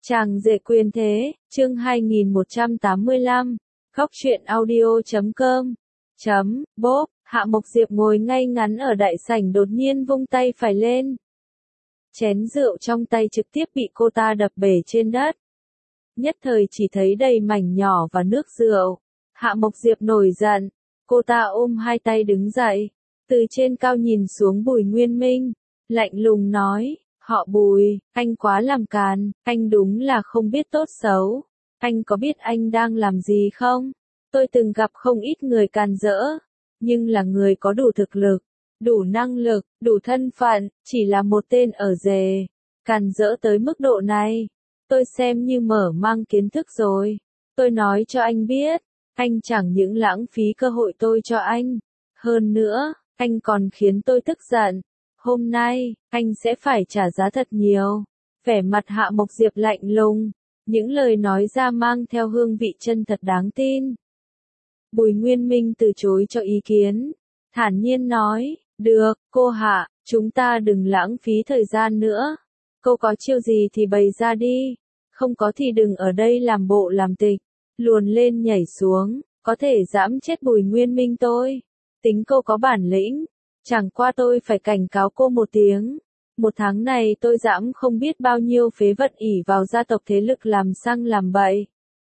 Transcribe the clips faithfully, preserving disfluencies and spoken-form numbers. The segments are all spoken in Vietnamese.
Chàng rể quyền thế, chương hai nghìn một trăm tám mươi lăm, khóc chuyện audio chấm com, chấm, bốp, Hạ Mộc Diệp ngồi ngay ngắn ở đại sảnh đột nhiên vung tay phải lên. Chén rượu trong tay trực tiếp bị cô ta đập bể trên đất. Nhất thời chỉ thấy đầy mảnh nhỏ và nước rượu. Hạ Mộc Diệp nổi giận, cô ta ôm hai tay đứng dậy, từ trên cao nhìn xuống Bùi Nguyên Minh, lạnh lùng nói, họ Bùi, anh quá làm càn, anh đúng là không biết tốt xấu. Anh có biết anh đang làm gì không? Tôi từng gặp không ít người càn rỡ, nhưng là người có đủ thực lực, đủ năng lực, đủ thân phận, chỉ là một tên ở rể. Càn rỡ tới mức độ này, tôi xem như mở mang kiến thức rồi. Tôi nói cho anh biết, anh chẳng những lãng phí cơ hội tôi cho anh. Hơn nữa, anh còn khiến tôi tức giận. Hôm nay, anh sẽ phải trả giá thật nhiều. Vẻ mặt Hạ Mộc Diệp lạnh lùng, những lời nói ra mang theo hương vị chân thật đáng tin. Bùi Nguyên Minh từ chối cho ý kiến, thản nhiên nói, được, cô Hạ, chúng ta đừng lãng phí thời gian nữa. Cô có chiêu gì thì bày ra đi, không có thì đừng ở đây làm bộ làm tịch, luồn lên nhảy xuống, có thể giẫm chết Bùi Nguyên Minh tôi. Tính cô có bản lĩnh, chẳng qua tôi phải cảnh cáo cô một tiếng. Một tháng này tôi dẫm không biết bao nhiêu phế vật ỷ vào gia tộc thế lực làm sang làm bậy.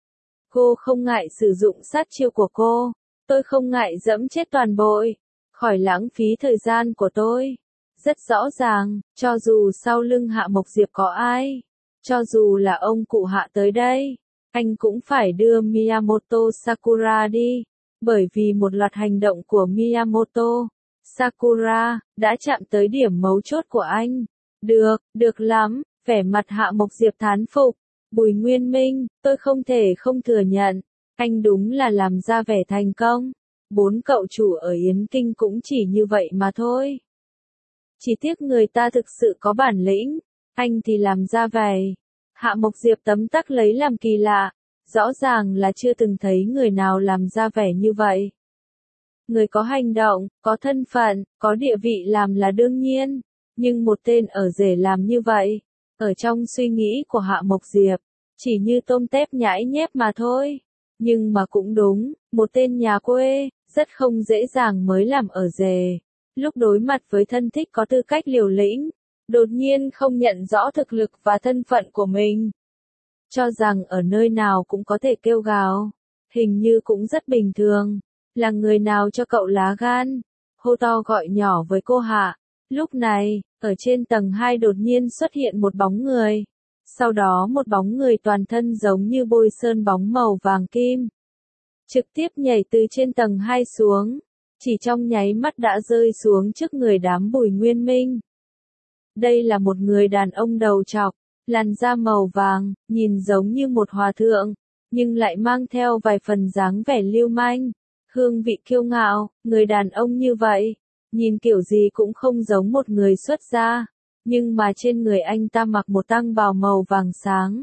Cô không ngại sử dụng sát chiêu của cô, tôi không ngại giẫm chết toàn bội, khỏi lãng phí thời gian của tôi. Rất rõ ràng, cho dù sau lưng Hạ Mộc Diệp có ai, cho dù là ông cụ Hạ tới đây, anh cũng phải đưa Miyamoto Sakura đi, bởi vì một loạt hành động của Miyamoto Sakura đã chạm tới điểm mấu chốt của anh. Được, được lắm, vẻ mặt Hạ Mộc Diệp thán phục. Bùi Nguyên Minh, tôi không thể không thừa nhận, anh đúng là làm ra vẻ thành công. Bốn cậu chủ ở Yến Kinh cũng chỉ như vậy mà thôi. Chỉ tiếc người ta thực sự có bản lĩnh, anh thì làm ra vẻ. Hạ Mộc Diệp tấm tắc lấy làm kỳ lạ, rõ ràng là chưa từng thấy người nào làm ra vẻ như vậy. Người có hành động, có thân phận, có địa vị làm là đương nhiên, nhưng một tên ở rể làm như vậy, ở trong suy nghĩ của Hạ Mộc Diệp, chỉ như tôm tép nhãi nhép mà thôi. Nhưng mà cũng đúng, một tên nhà quê, rất không dễ dàng mới làm ở rể. Lúc đối mặt với thân thích có tư cách liều lĩnh, đột nhiên không nhận rõ thực lực và thân phận của mình. Cho rằng ở nơi nào cũng có thể kêu gào, hình như cũng rất bình thường. Là người nào cho cậu lá gan, hô to gọi nhỏ với cô Hạ. Lúc này, ở trên tầng hai đột nhiên xuất hiện một bóng người. Sau đó một bóng người toàn thân giống như bôi sơn bóng màu vàng kim. Trực tiếp nhảy từ trên tầng hai xuống. Chỉ trong nháy mắt đã rơi xuống trước người đám Bùi Nguyên Minh. Đây là một người đàn ông đầu trọc, làn da màu vàng, nhìn giống như một hòa thượng, nhưng lại mang theo vài phần dáng vẻ lưu manh. Hương vị kiêu ngạo, người đàn ông như vậy, nhìn kiểu gì cũng không giống một người xuất gia, nhưng mà trên người anh ta mặc một tang bào màu vàng sáng.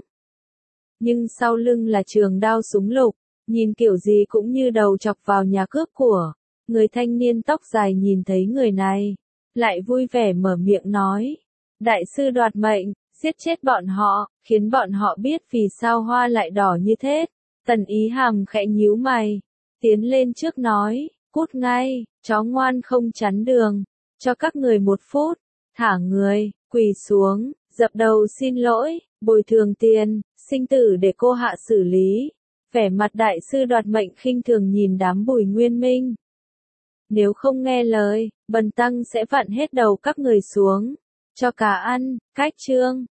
Nhưng sau lưng là trường đao súng lục, nhìn kiểu gì cũng như đầu chọc vào nhà cướp của. Người thanh niên tóc dài nhìn thấy người này, lại vui vẻ mở miệng nói, đại sư đoạt mệnh, giết chết bọn họ, khiến bọn họ biết vì sao hoa lại đỏ như thế. Tần Ý Hàm khẽ nhíu mày, tiến lên trước nói, cút ngay, chó ngoan không chắn đường, cho các người một phút, thả người, quỳ xuống, dập đầu xin lỗi, bồi thường tiền, sinh tử để cô Hạ xử lý. Vẻ mặt đại sư đoạt mệnh khinh thường nhìn đám Bùi Nguyên Minh. Nếu không nghe lời, bần tăng sẽ vặn hết đầu các người xuống, cho cả ăn, cách chương.